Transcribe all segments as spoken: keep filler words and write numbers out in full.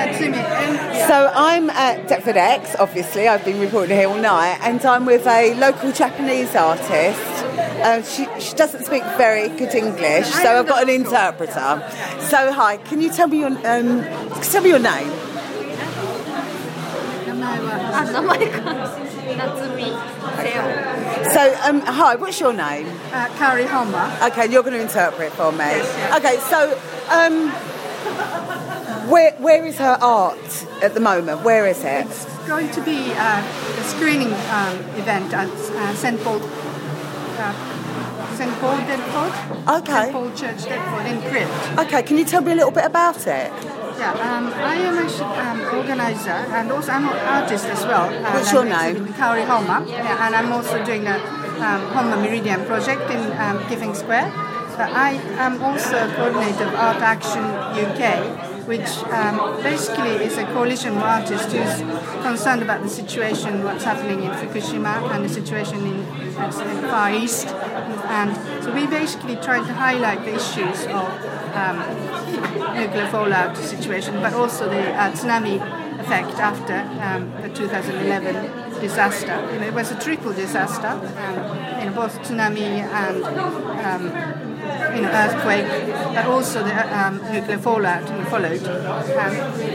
Natsumi. And, So I'm at Deptford X, obviously, I've been reporting here all night, and I'm with a local Japanese artist. Uh, she, she doesn't speak very good English, so I've got an interpreter. So hi, can you tell me your um, tell me your name? 名前はあ、名前か。夏美瀬尾。 So um, hi, what's your name? uh, Kari Homa. Okay, you're going to interpret for me. Yes, yes. Okay, so um, where where is her art at the moment? Where is it? It's going to be uh, a screening um, event at uh, Saint Paul, uh, Saint Paul Deptford. Okay. Saint Paul Church Deptford in Crypt. Okay, can you tell me a little bit about it? Yeah, um, I am actually um, organizer and also I'm an artist as well. And What's your I'm name? Kaori Homa, yeah, and I'm also doing a um, Homa Meridian project in um, Giving Square. But I am also coordinator of Art Action U K, which um, basically is a coalition of artists who's concerned about the situation, what's happening in Fukushima and the situation in, in the Far East. And so we basically try to highlight the issues of um, nuclear fallout situation, but also the uh, tsunami effect after um, the two thousand eleven disaster. You know, it was a triple disaster, um, you know, both tsunami and um, you know, earthquake, but also the um, nuclear fallout followed. Um,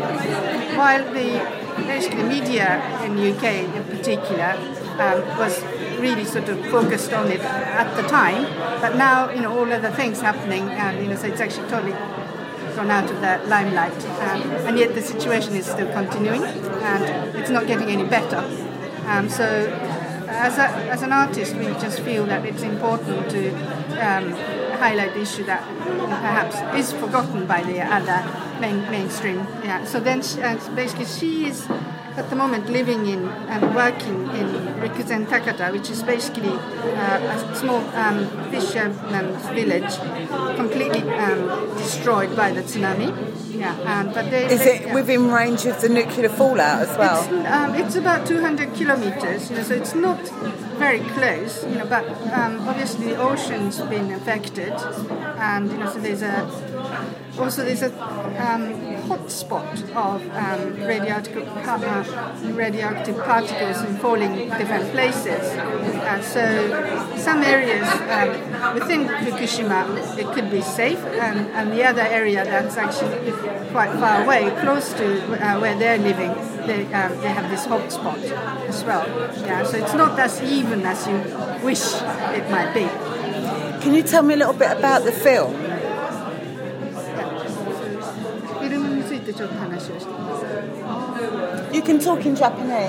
while the basically media in U K in particular um, was really sort of focused on it at the time, but now you know all other things happening, and you know so it's actually totally gone out of the limelight, um, and yet the situation is still continuing, and it's not getting any better. Um, so, as a, as an artist, we just feel that it's important to um, highlight the issue that perhaps is forgotten by the other main, mainstream. Yeah. So then, she, uh, basically, she is at the moment living in and working in Rikuzen Takata, which is basically uh, a small um, fisherman's village, completely um, destroyed by the tsunami. Yeah, and but they, Is they, it yeah. within range of the nuclear fallout as well? It's, um, it's about two hundred kilometers, you know, so it's not very close, you know, but um, obviously the ocean's been affected, and you know, so there's a also there's a um, hot spot of um, radioactive uh, radioactive particles falling different places. Uh, so some areas um, within Fukushima it could be safe, and, and the other area that's actually quite far away, close to uh, where they're living, they um, they have this hot spot as well. Yeah, so it's not as even as you wish it might be. Can you tell me a little bit about the film? フィルムについてちょっと話をしています。 You can talk in Japanese.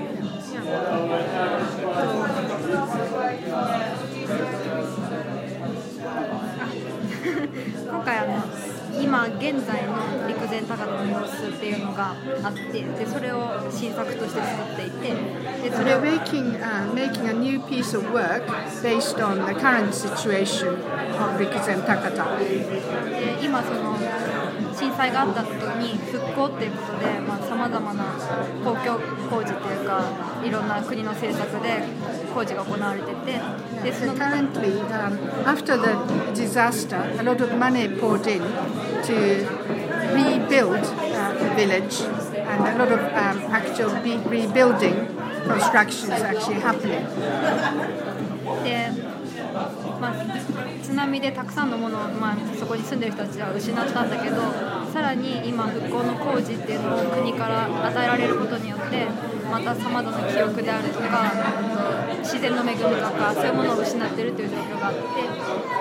今回あの今現在の陸前高田の様子っていうのがあって、でそれを新作として作っていて、でそれ They're を making, uh, making a new piece of work based on the current situation of Rikuzen Takata. で今その震災があった時に復興っていうことでさまざ、まな公共工事っていうかいろんな国の政策で工事が行われてて、でそ So の currently, um, after the disaster, a lot of money poured in to rebuild uh, the village, and a lot of um, actual be- rebuilding construction is actually happening. で、まあ、津波でたくさんのものを、まあ、そこに住んでる人たちは失ったんだけど、さらに今復興の工事っていうのを国から与えられることによってまたさまざまな記憶であるとか自然の恵みとかそういうものを失ってるという状況があって、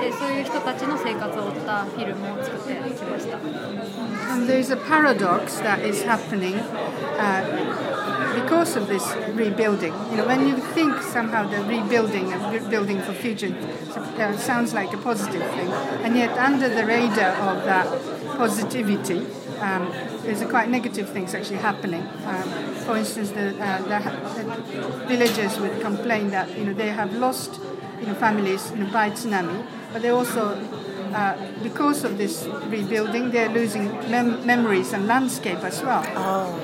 でそういう人たちの生活を追ったフィルムを作ってきました。 And there's a paradox that is happening uh, because of this rebuilding. You know, when you think somehow the rebuilding and rebuilding for future uh, sounds like a positive thing, and yet under the radar of that positivity, um, there's a quite negative things actually happening. Um, for instance, the, uh, the, the villagers would complain that you know they have lost you know families you know, by tsunami, but they also Uh, because of this rebuilding, they're losing mem- memories and landscape as well. Oh.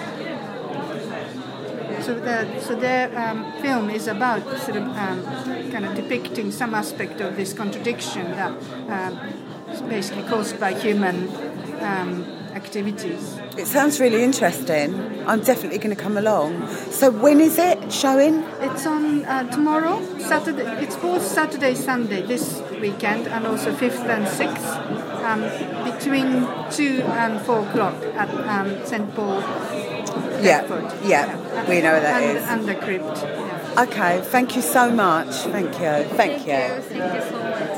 So, the, so their um, film is about sort of um, kind of depicting some aspect of this contradiction that um, is basically caused by human um, activities. It sounds really interesting. I'm definitely going to come along. So when is it showing? It's on uh, tomorrow, Saturday. It's both Saturday, Sunday this weekend, and also fifth and sixth, um, between two and four o'clock at um, Saint Paul. Yeah, Airport. yeah, yeah, we know where that and, is. And the crypt. Yeah. Okay, thank you so much. Thank you. Thank, Thank you. you. Thank you so much.